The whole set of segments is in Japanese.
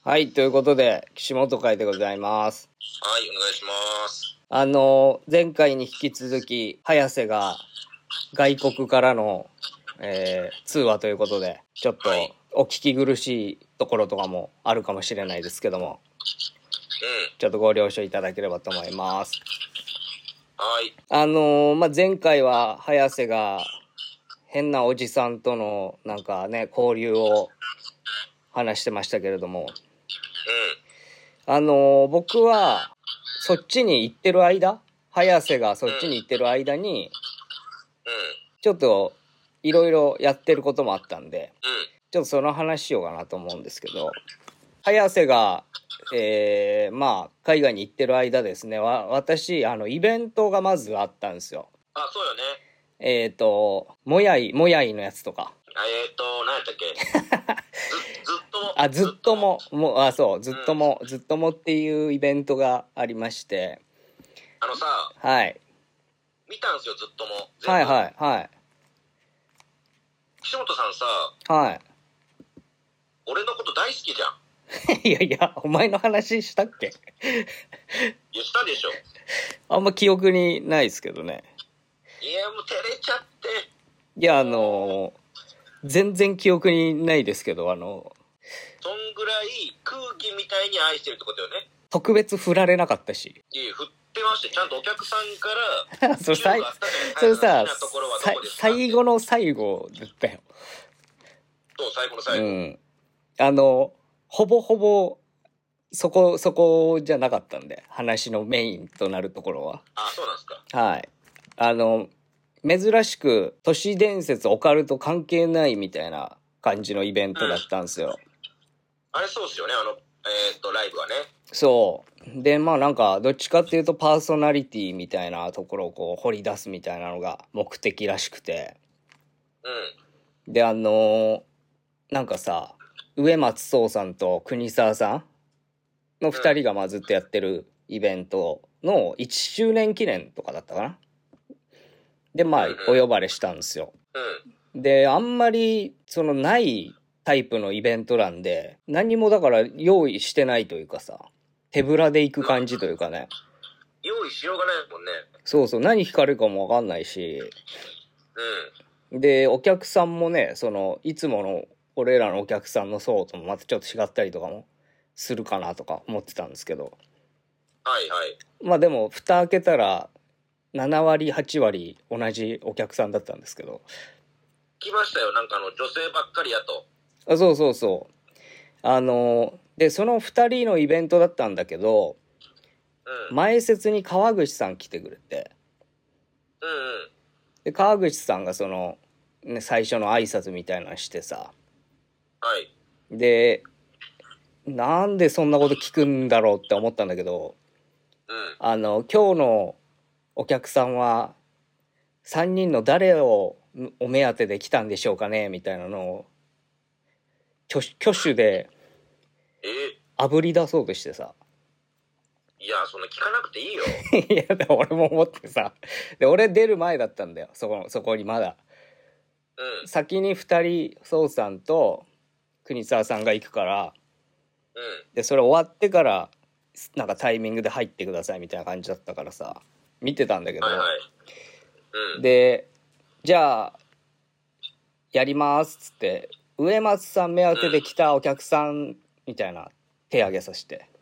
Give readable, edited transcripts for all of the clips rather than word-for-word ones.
はい、ということで、岸本会でございます。 はい、お願いします。 前回に引き続き、早瀬が外国からの、通話ということで、ちょっとお聞き苦しいところとかもあるかもしれないですけども、ちょっとご了承いただければと思います。 はい。 前回は早瀬が変なおじさんとのなんかね、交流を話してましたけれども、僕はそっちに行ってる間、早瀬がそっちに行ってる間に、ちょっといろいろやってることもあったんで、ちょっとその話しようかなと思うんですけど、早瀬が、海外に行ってる間ですね、私、イベントがまずあったんですよ。 あ、そうよもね。 やいのやつとか。 何やったっけずっともっていうイベントがありまして。はい。 見たんすよ、ずっとも。 はい。 岸本さんさ、 はい。 俺のこと大好きじゃん。 いや、お前の話したっけ？ いや、したでしょ。 あんま記憶にないですけどね。 いや、もう照れちゃって。 いや、全然記憶にないですけど、 そんぐらい空気みたいに愛してるってことよね。 特別振られなかったし。 いや、振ってまして、ちゃんとお客さんからそれさ、最後の最後だったよ。 そう、最後の最後。 ほぼそこじゃなかったんで、話のメインとなるところは。 あ、そうなんですか。 はい。珍しく都市伝説オカルト関係ないみたいな感じのイベントだったんですよ。 あれそうっすよね、ライブはね。 そう。で、なんか、どっちかっていうとパーソナリティみたいなところをこう掘り出すみたいなのが目的らしくて。で、なんかさ、植松壮さんと国沢さんの2人がずっとやってるイベントの1周年記念とかだったかな。で、お呼ばれしたんですよ。で、あんまり、ないタイプのイベントなんで、何もだから用意してないというかさ、手ぶらで行く感じというかね。 用意しようがないもんね。 そう、何聞かれるかもわかんないし。で、お客さんもね、いつもの俺らのお客さんの層ともまたちょっと違ったりとかもするかなとか思ってたんですけど。 はいはい。 でも、蓋開けたら、7割、8割同じお客さんだったんですけど。 来ましたよ、なんか女性ばっかりやと。 あ、そう。で、その2人のイベントだったんだけど、前説に川口さん来てくれて。で、川口さんが最初の挨拶みたいなのしてさ。 はい。 で、なんでそんなこと聞くんだろうって思ったんだけど、今日のお客さんは3人の誰をお目当てで来たんでしょうかねみたいなのを挙手であぶり出そうとしてさ。 いや、そんな聞かなくていいよ。 いや、でも俺も思ってさ。で、俺出る前だったんだよ、そこにまだ。先に2人、そうさんと国沢さんが行くから、で、それ終わってから、なんかタイミングで入ってくださいみたいな感じだったからさ、見てたんだけど、で、じゃあ、やりますっつって、植松さん目当てで来たお客さんみたいな手挙げさせて、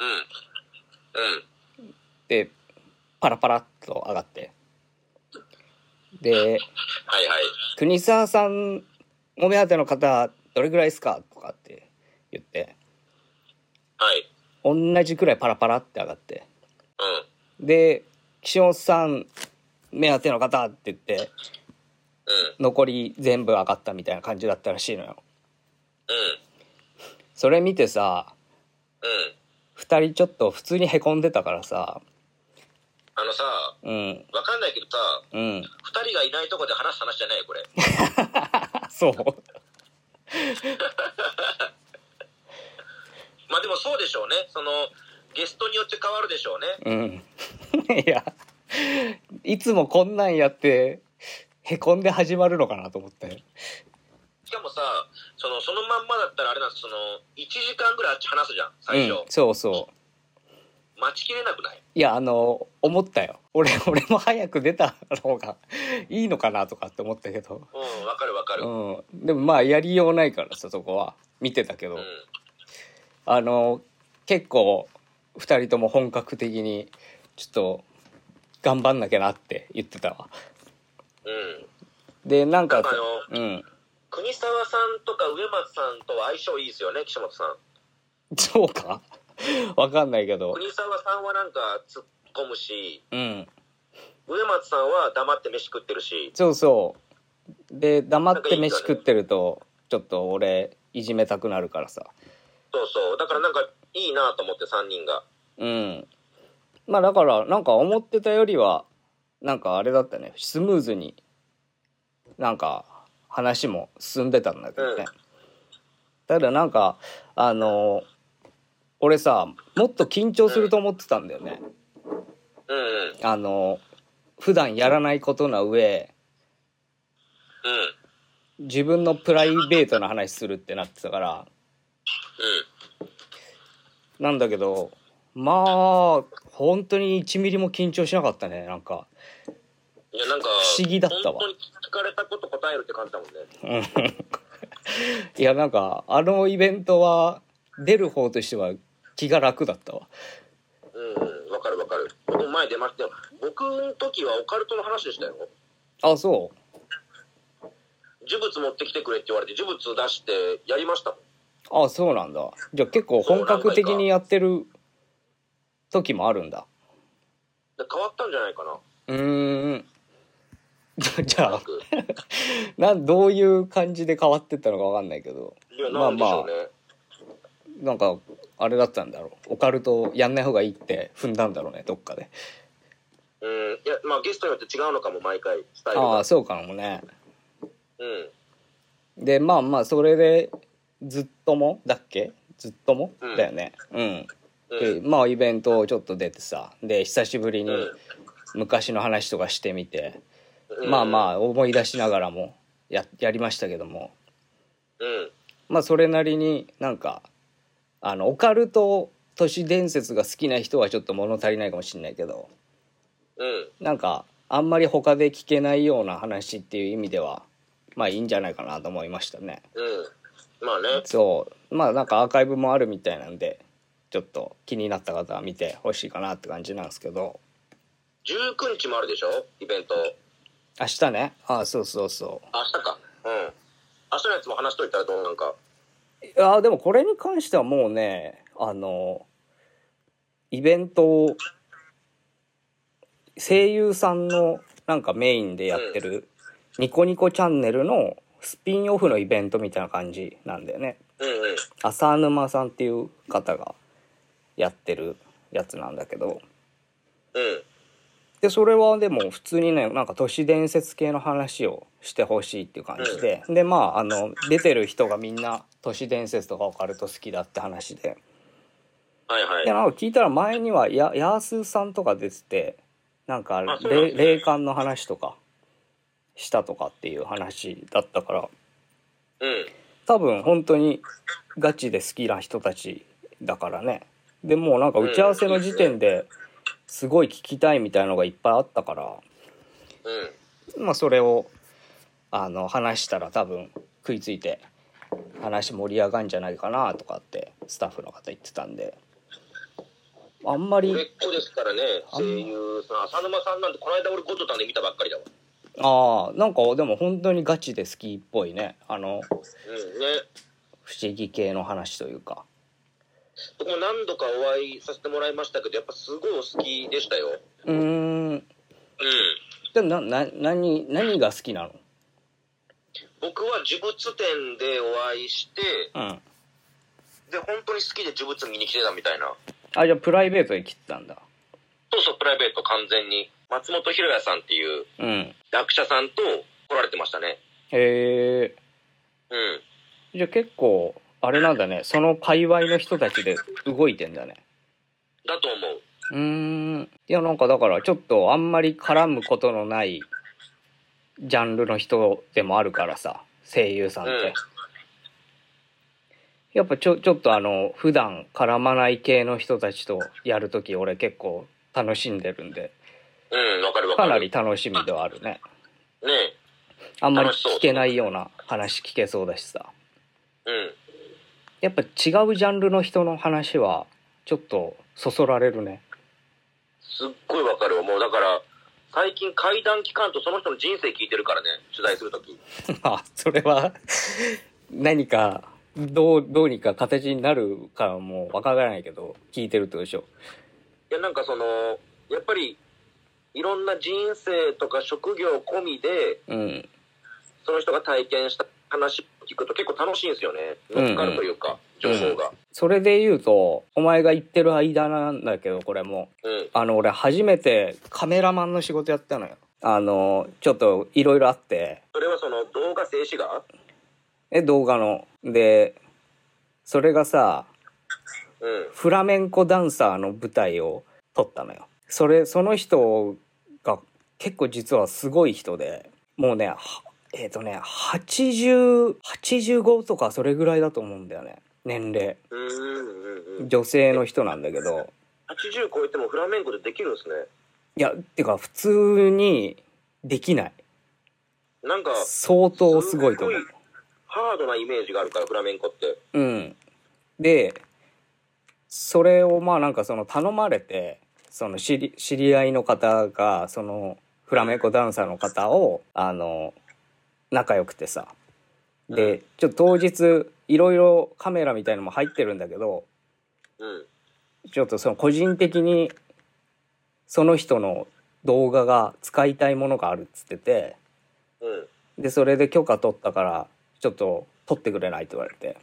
で、パラパラっと上がって、で、国沢さんお目当ての方どれぐらいですかとかって言って、同じくらいパラパラって上がって、で、岸本さん目当ての方って言って、残り全部上がったみたいな感じだったらしいのよ。それ見てさ、2人ちょっと普通にへこんでたからさ、 わかんないけどさ、2人がいないとこで話す話じゃないよこれ。 そうまあでもそうでしょうね。ゲストによって変わるでしょうね。 いや、いつもこんなんやってへこんで始まるのかなと思って。 かもさ、そのまんまだったらあれなんです、1時間ぐらい話すじゃん、最初。 そうそう。 待ちきれなくない？ いや、思ったよ。俺も早く出た方がいいのかなとかって思ったけど。 わかるわかる。 でもまあ、やりようないからさ、そこは。見てたけど。結構、2人とも本格的に、ちょっと、頑張んなきゃなって言ってたわ。で、なんか国沢さんとか植松さんとは相性いいですよね、岸本さん。 そうかわかんないけど。 国沢さんはなんか突っ込むし、 植松さんは黙って飯食ってるし。 そうそう。で、黙って飯食ってると、ちょっと俺、いじめたくなるからさ。 そうそう。だからなんかいいなと思って、3人が。 まあだから、なんか思ってたよりは、なんかあれだったね。スムーズに、なんか話も進んでたんだけどね。ただなんか、俺さ、もっと緊張すると思ってたんだよね。普段やらないことな上、自分のプライベートな話するってなってたから、なんだけど、まあ本当に1ミリも緊張しなかったね。なんかいや、なんか不思議だったわ。 本当に聞かれたこと答えるって感じだもんね。 いや、なんかイベントは出る方としては気が楽だったわ。 わかるわかる。僕前出ましたよ。僕の時はオカルトの話でしたよ。 あ、そう。 呪物持ってきてくれって言われて呪物出してやりましたもん。 あ、そうなんだ。じゃあ結構本格的にやってる時もあるんだ。 変わったんじゃないかな。 じゃあどういう感じで変わってったのか分かんないけど、 なんでしょうね。 なんかあれだったんだろう。オカルトやんない方がいいって踏んだんだろうね、どっかで。 いや、まあゲストによって違うのかも、毎回スタイルが。 ああ、そうかもね。で、まあまあそれでずっともだっけ、ずっとも、だよね。で、まあイベントをちょっと出てさ、で久しぶりに昔の話とかしてみて、まあまあ思い出しながらもやりましたけども、まあそれなりになんかオカルト都市伝説が好きな人はちょっと物足りないかもしれないけど、なんかあんまり他で聞けないような話っていう意味ではまあいいんじゃないかなと思いましたね。 まあね。 そう、まあなんかアーカイブもあるみたいなんで、ちょっと気になった方は見てほしいかなって感じなんですけど。 19日もあるでしょ、イベント。 明日ね。ああ、そうそうそう。 明日か。明日のやつも話しといたらどうなんか。 いやでもこれに関してはもうね、イベントを声優さんのなんかメインでやってるニコニコチャンネルのスピンオフのイベントみたいな感じなんだよね。浅沼さんっていう方がやってるやつなんだけど、でそれはでも普通にね、なんか都市伝説系の話をしてほしいっていう感じで、でまあ出てる人がみんな都市伝説とかオカルト好きだって話で、でなんか聞いたら前にはヤースーさんとか出てて、なんか霊感の話とかしたとかっていう話だったから、多分本当にガチで好きな人たちだからね。でもうなんか打ち合わせの時点ですごい聞きたいみたいなのがいっぱいあったから、まあそれを話したら多分食いついて話盛り上がるんじゃないかなとかってスタッフの方言ってたんで、あんまり。 売れっ子ですからね、声優さん。浅沼さんなんてこの間俺ゴッドタンで見たばっかりだわ。 ああ、なんかでも本当にガチで好きっぽいね。不思議系の話というか。 僕も何度かお会いさせてもらいましたけど、やっぱすごいお好きでしたよ。 で何が好きなの？ 僕は呪物展でお会いして、で本当に好きで呪物見に来てたみたいな。 あ、じゃあプライベートで来てたんだ。 そうそう、プライベート完全に。松本ひろやさんっていう役者さんと来られてましたね。 へえ。じゃあ結構あれなんだね、その界隈の人たちで動いてんだね。 だと思う。いやなんかだからちょっとあんまり絡むことのないジャンルの人でもあるからさ、声優さんって。 やっぱちょっと普段絡まない系の人たちとやるとき俺結構楽しんでるんで。 わかるわかる。 かなり楽しみではあるね。 ねえ。 あんまり聞けないような話聞けそうだしさ。やっぱ違うジャンルの人の話はちょっとそそられるね。 すっごいわかるわ。もうだから最近怪談期間とその人の人生聞いてるからね、取材するとき。 あ、それは何かどうにか形になるかもわからないけど聞いてるってことでしょ。 いやなんかやっぱりいろんな人生とか職業込みで、その人が体験した話を聞くと結構楽しいんですよね。乗っかるというか、情報が。 それで言うと、お前が言ってる間なんだけど、これも。俺初めてカメラマンの仕事やったのよ。ちょっといろいろあって。 それは動画静止画？ 動画の。で、それがさ、フラメンコダンサーの舞台を撮ったのよ。その人が結構実はすごい人で、もうね、85とかそれぐらいだと思うんだよね、年齢。女性の人なんだけど。 80超えてもフラメンコでできるんですね。 いや、てか普通にできない。 なんか相当すごいと思う。 ハードなイメージがあるからフラメンコって。 で、それをなんか頼まれて、知り合いの方がフラメンコダンサーの方を仲良くてさ、でちょっと当日いろいろカメラみたいのも入ってるんだけど、ちょっと個人的にその人の動画が使いたいものがあるっつってて、でそれで許可取ったからちょっと撮ってくれないって言われて、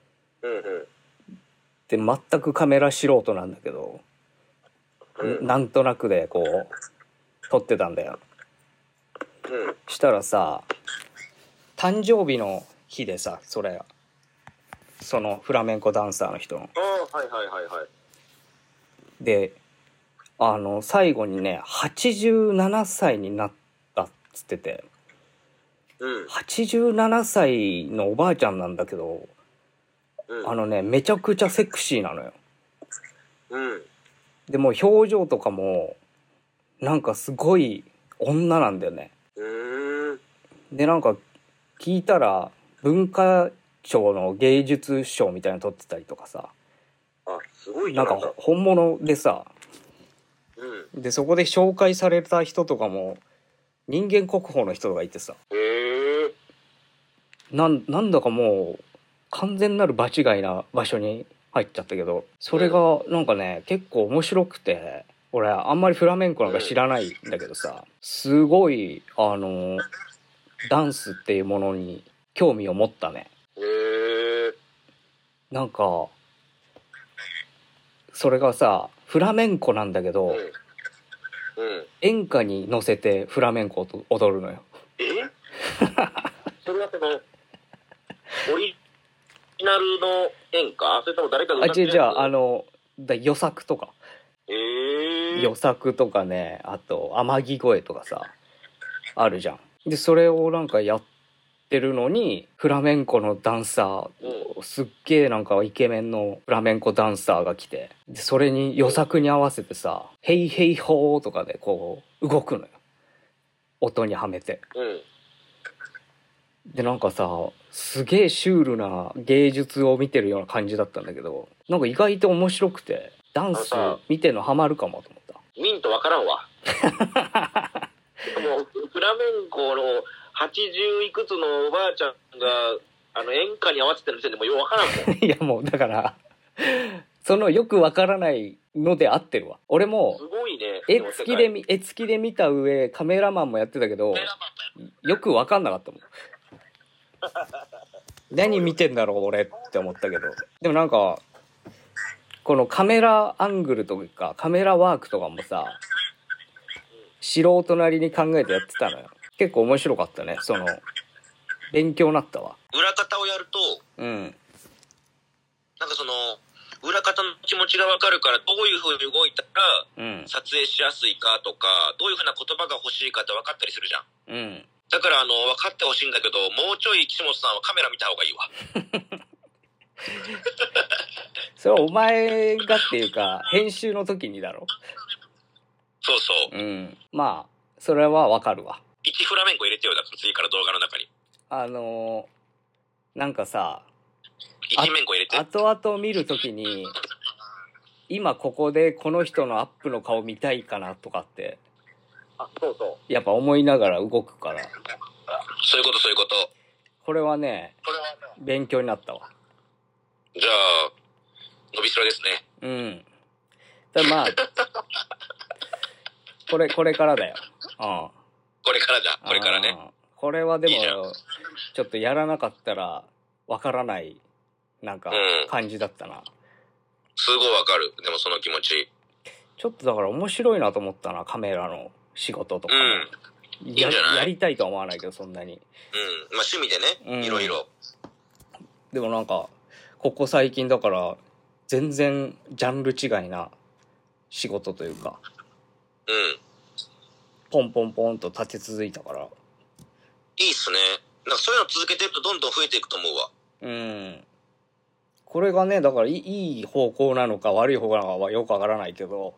で全くカメラ素人なんだけど、なんとなくでこう撮ってたんだよ。したらさ、誕生日の日でさ、そのフラメンコダンサーの人の。で、最後にね、87歳になったっつってて、87歳のおばあちゃんなんだけど、めちゃくちゃセクシーなのよ。でも表情とかもなんかすごい女なんだよね。でなんか聞いたら文化庁の芸術賞みたいなの取ってたりとかさ、 すごいなんか本物でさ、でそこで紹介された人とかも人間国宝の人がいてさ、なんだかもう完全なる場違いな場所に入っちゃったけど、それがなんかね結構面白くて、俺あんまりフラメンコなんか知らないんだけどさ、すごいダンスっていうものに興味を持ったね。なんかそれがさフラメンコなんだけど、演歌に乗せてフラメンコを踊るのよ。 それはオリジナルの演歌？それとも誰かが歌ってる？ じゃあ予作とか、予作とかね、あと天城越えとかさあるじゃん。でそれをなんかやってるのにフラメンコのダンサー、すっげえなんかイケメンのフラメンコダンサーが来て、でそれに予作に合わせてさ「ヘイヘイホー」とかでこう動くのよ、音にはめて。でなんかさすげえシュールな芸術を見てるような感じだったんだけど、なんか意外と面白くてダンス見てるのハマるかもと思った。 ミントわからんわ。もうフラメンコの80いくつのおばあちゃんが演歌に合わせてる時点でもうよくわからんもん。 いやもうだからそのよくわからないので合ってるわ。俺もすごいね。 絵付きで見た上カメラマンもやってたけどよくわかんなかったもん。何見てんだろう俺って思ったけど、でもなんかこのカメラアングルとかカメラワークとかもさ素人なりに考えてやってたのよ。結構面白かったね。勉強になったわ。 裏方をやると、なんか裏方の気持ちがわかるから、どういう風に動いたら撮影しやすいかとか、どういう風な言葉が欲しいかって分かったりするじゃん。だから分かってほしいんだけど、もうちょい岸本さんはカメラ見た方がいいわ。 それはお前がっていうか、編集の時にだろ。 そうそう。 うん。まあ、それはわかるわ。 1フラメンコ入れてよ、だから次から動画の中に。 なんかさ、 1面コ入れて。 後々見る時に、今ここでこの人のアップの顔見たいかなとかって、 そうそう。 やっぱ思いながら動くから。 そういうこと、そういうこと。 これはね、勉強になったわ。 じゃあ、伸びしろですね。 うん。だまあ、これからだよ。うん。 これからだ、これからね。 これはでも、ちょっとやらなかったら、わからない、なんか、感じだったな。 すごいわかる。でもその気持ち。 ちょっとだから面白いなと思ったな、カメラの仕事とかも。 いいんじゃない？ やりたいとは思わないけど、そんなに。 まあ趣味でね、いろいろ。 でもなんか、ここ最近だから、全然ジャンル違いな仕事というか。ポンポンポンと立て続いたから。 いいっすね。なんかそういうの続けてるとどんどん増えていくと思うわ。 これがね、だからいい方向なのか悪い方向なのかはよくわからないけど。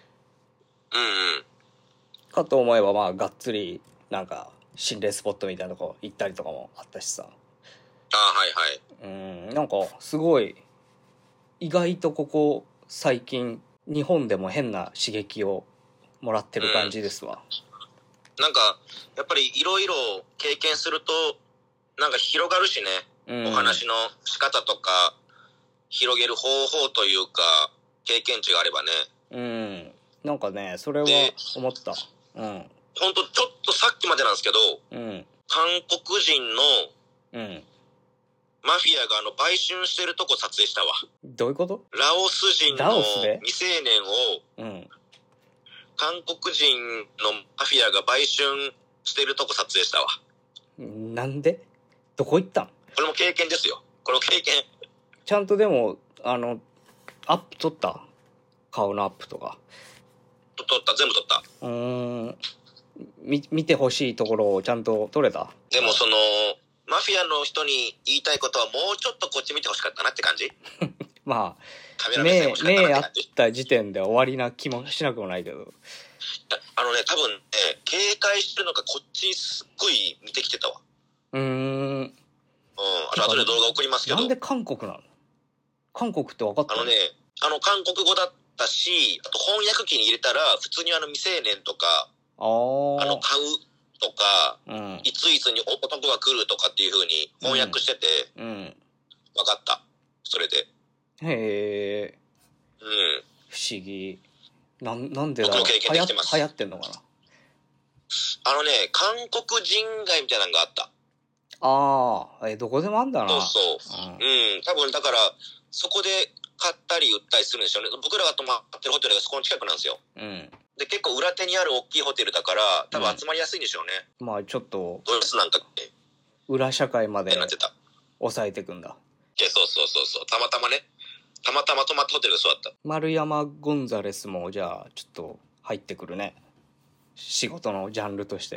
かと思えばまあがっつりなんか心霊スポットみたいなとこ行ったりとかもあったしさ。 はいはい。 なんかすごい意外とここ最近日本でも変な刺激をもらってる感じですわ。 なんかやっぱりいろいろ経験するとなんか広がるしね、お話の仕方とか広げる方法というか経験値があればね。 なんかねそれは思った。ほんとちょっとさっきまでなんですけど、韓国人のマフィアが売春してるとこ撮影したわ。 どういうこと？ ラオス人の未成年を韓国人のマフィアが売春してるとこ撮影したわ。 なんで？どこ行ったん？ これも経験ですよ。これも経験。 ちゃんとでもアップ撮った？顔のアップとか。 撮った、全部撮った。 見てほしいところをちゃんと撮れた？ でもそのマフィアの人に言いたいことはもうちょっとこっち見てほしかったなって感じ。 まあ目あった時点で終わりな気もしなくもないけど。 多分ね警戒してるのかこっちすっごい見てきてたわ。後で動画送りますけど。 なんで韓国なの？韓国って分かった？ 韓国語だったし、あと翻訳機に入れたら普通に未成年とか買うとか、いついつに男が来るとかっていう風に翻訳してて、分かった。それで。 へえ。不思議。なんでだろう。流行ってんのかな。 韓国人街みたいなのがあった。 どこでもあんだな。 そうそう。多分だからそこで買ったり売ったりするんでしょうね。僕らが泊まってるホテルがそこの近くなんですよ。で結構裏手にある大きいホテルだから多分集まりやすいんでしょうね。 まあちょっとドイツなんかって裏社会まで抑えていくんだ。 そうたまたま泊まったホテルがそうだった。 丸山ゴンザレスもじゃあちょっと入ってくるね、仕事のジャンルとして。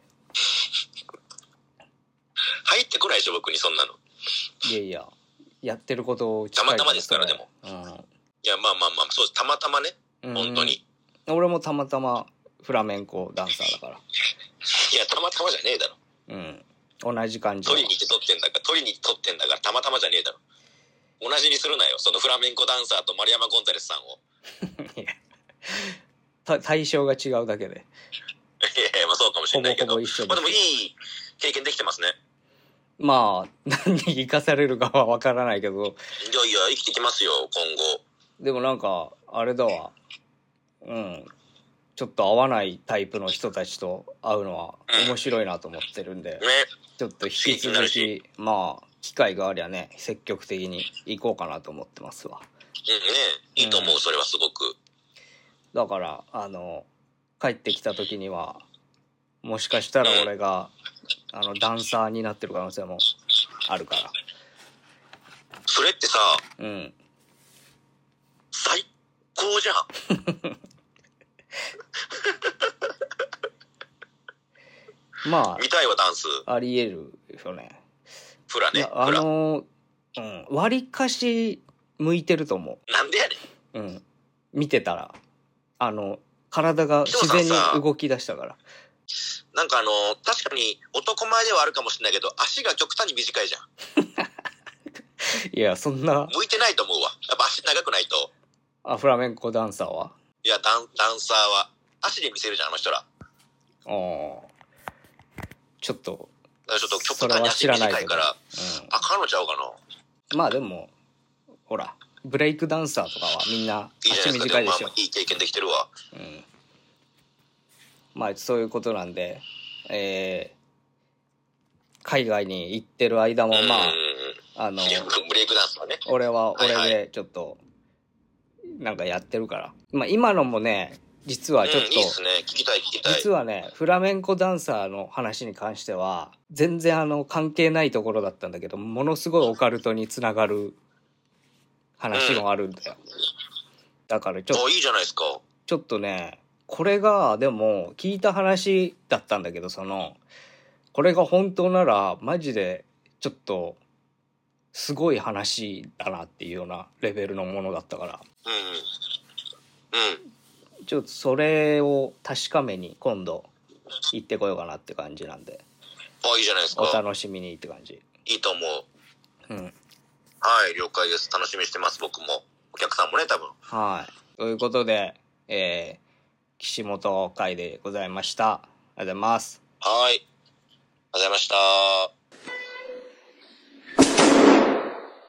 入ってこないでしょ僕にそんなの。 いややってることをたまたまですから。でもいやまあそうです。たまたまね、本当に。 俺もたまたまフラメンコダンサーだから。いやたまたまじゃねえだろ。 同じ感じ。 取りに行って撮ってんだからたまたまじゃねえだろ。同じにするなよそのフラメンコダンサーと丸山ゴンザレスさんを。 対象が違うだけで。 いやまあそうかもしれないけど、 ほぼ一緒。 でもいい経験できてますね。 まあ何に生かされるかは分からないけど。いや生きてきますよ今後。でもなんかあれだわ。ちょっと合わないタイプの人たちと会うのは面白いなと思ってるんで、ちょっと引き続きまあ機会がありゃね積極的に行こうかなと思ってますわ。 いいと思う。それはすごく。 だから帰ってきた時にはもしかしたら俺がダンサーになってる可能性もあるから。 それってさ、最高じゃん。 まあ見たいわダンス。 あり得るよね。 フラね。 わりかし向いてると思う。なんでやねん。うん。見てたら。体が自然に動き出したから。 なんか確かに男前ではあるかもしれないけど、足が極端に短いじゃん。 いや、そんな。 向いてないと思うわ。やっぱ足長くないと。 フラメンコダンサーは？ いや、ダンサーは。足で見せるじゃん、あの人ら。 ちょっと極端に足短いから、あかんのちゃうかな。 まあでも、ほら、ブレイクダンサーとかはみんな足短いでしょ。 いい経験できてるわ。 まあそういうことなんで、海外に行ってる間もまあ、 ブレイクダンスはね。 俺でちょっと、なんかやってるから。まあ今のもね、実はちょっと、 いいっすね。聞きたい。 実はね、フラメンコダンサーの話に関しては、全然関係ないところだったんだけど、ものすごいオカルトにつながる話もあるんだよ。だからちょっと、 いいじゃないですか。 ちょっとね、これが、でも、聞いた話だったんだけど、これが本当なら、マジで、ちょっと、すごい話だなっていうようなレベルのものだったから。ちょっとそれを確かめに今度行ってこようかなって感じなんで。 いいじゃないですか。 お楽しみにって感じ。 いいと思う。はい、了解です。楽しみにしてます、僕も。お客さんもね、多分。 はい。ということで、岸本会でございました。ありがとうございます。 はい。ありがとうございました。